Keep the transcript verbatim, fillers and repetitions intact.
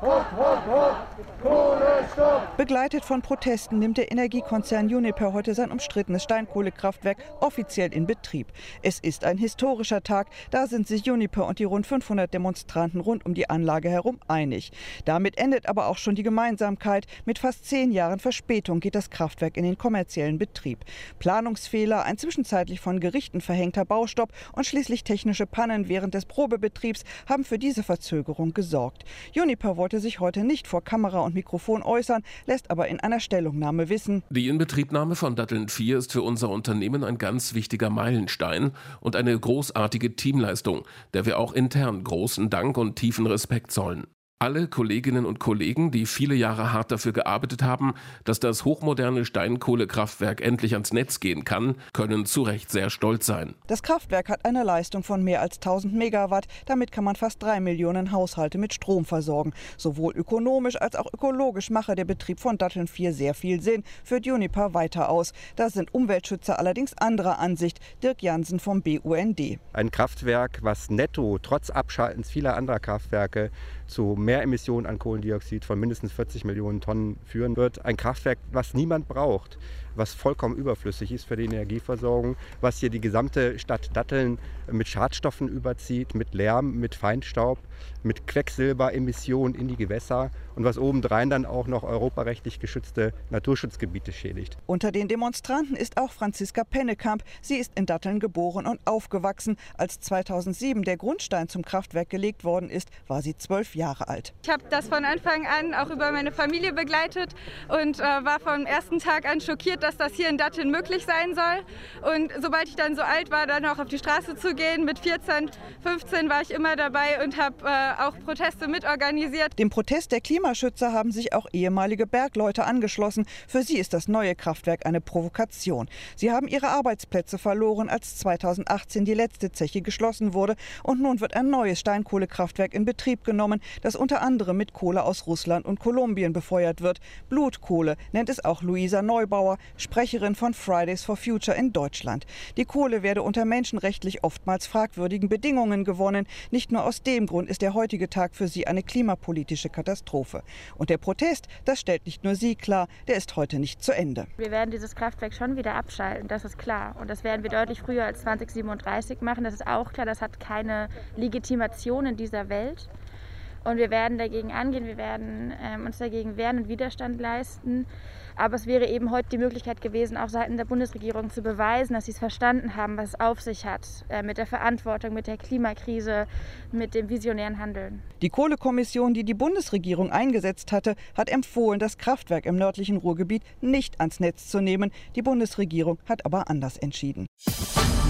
Hopp, hopp, hopp, Kohlestopp! Begleitet von Protesten nimmt der Energiekonzern Uniper heute sein umstrittenes Steinkohlekraftwerk offiziell in Betrieb. Es ist ein historischer Tag, da sind sich Uniper und die rund fünfhundert Demonstranten rund um die Anlage herum einig. Damit endet aber auch schon die Gemeinsamkeit. Mit fast zehn Jahren Verspätung geht das Kraftwerk in den kommerziellen Betrieb. Planungsfehler, ein zwischenzeitlich von Gerichten verhängter Baustopp und schließlich technische Pannen während des Probebetriebs haben für diese Verzögerung gesorgt. Uniper wollte sich heute nicht vor Kamera und Mikrofon äußern, lässt aber in einer Stellungnahme wissen: Die Inbetriebnahme von Datteln vier ist für unser Unternehmen ein ganz wichtiger Meilenstein und eine großartige Teamleistung, der wir auch intern großen Dank und tiefen Respekt zollen. Alle Kolleginnen und Kollegen, die viele Jahre hart dafür gearbeitet haben, dass das hochmoderne Steinkohlekraftwerk endlich ans Netz gehen kann, können zu Recht sehr stolz sein. Das Kraftwerk hat eine Leistung von mehr als tausend Megawatt. Damit kann man fast drei Millionen Haushalte mit Strom versorgen. Sowohl ökonomisch als auch ökologisch mache der Betrieb von Datteln vier sehr viel Sinn, führt Uniper weiter aus. Da sind Umweltschützer allerdings anderer Ansicht. Dirk Jansen vom B U N D. Ein Kraftwerk, was netto trotz Abschaltens vieler anderer Kraftwerke zu mehr Emissionen an Kohlendioxid von mindestens vierzig Millionen Tonnen führen wird. Ein Kraftwerk, was niemand braucht, was vollkommen überflüssig ist für die Energieversorgung, was hier die gesamte Stadt Datteln mit Schadstoffen überzieht, mit Lärm, mit Feinstaub, mit Quecksilberemissionen in die Gewässer und was obendrein dann auch noch europarechtlich geschützte Naturschutzgebiete schädigt. Unter den Demonstranten ist auch Franziska Pennekamp. Sie ist in Datteln geboren und aufgewachsen. Als zweitausendsieben der Grundstein zum Kraftwerk gelegt worden ist, war sie zwölf Jahre alt. Ich habe das von Anfang an auch über meine Familie begleitet und äh, war vom ersten Tag an schockiert, dass das hier in Datteln möglich sein soll. Und sobald ich dann so alt war, dann auch auf die Straße zu gehen, mit vierzehn, fünfzehn war ich immer dabei und habe äh, auch Proteste mitorganisiert. Dem Protest der Klimaschützer haben sich auch ehemalige Bergleute angeschlossen. Für sie ist das neue Kraftwerk eine Provokation. Sie haben ihre Arbeitsplätze verloren, als zweitausendachtzehn die letzte Zeche geschlossen wurde. Und nun wird ein neues Steinkohlekraftwerk in Betrieb genommen, das unter anderem mit Kohle aus Russland und Kolumbien befeuert wird. Blutkohle nennt es auch Luisa Neubauer, Sprecherin von Fridays for Future in Deutschland. Die Kohle werde unter menschenrechtlich oftmals fragwürdigen Bedingungen gewonnen. Nicht nur aus dem Grund ist der heutige Tag für sie eine klimapolitische Katastrophe. Und der Protest, das stellt nicht nur sie klar, der ist heute nicht zu Ende. Wir werden dieses Kraftwerk schon wieder abschalten, das ist klar. Und das werden wir deutlich früher als zwanzig siebenunddreißig machen. Das ist auch klar, das hat keine Legitimation in dieser Welt. Und wir werden dagegen angehen, wir werden ähm, uns dagegen wehren und Widerstand leisten. Aber es wäre eben heute die Möglichkeit gewesen, auch seitens der Bundesregierung zu beweisen, dass sie es verstanden haben, was es auf sich hat äh, mit der Verantwortung, mit der Klimakrise, mit dem visionären Handeln. Die Kohlekommission, die die Bundesregierung eingesetzt hatte, hat empfohlen, das Kraftwerk im nördlichen Ruhrgebiet nicht ans Netz zu nehmen. Die Bundesregierung hat aber anders entschieden.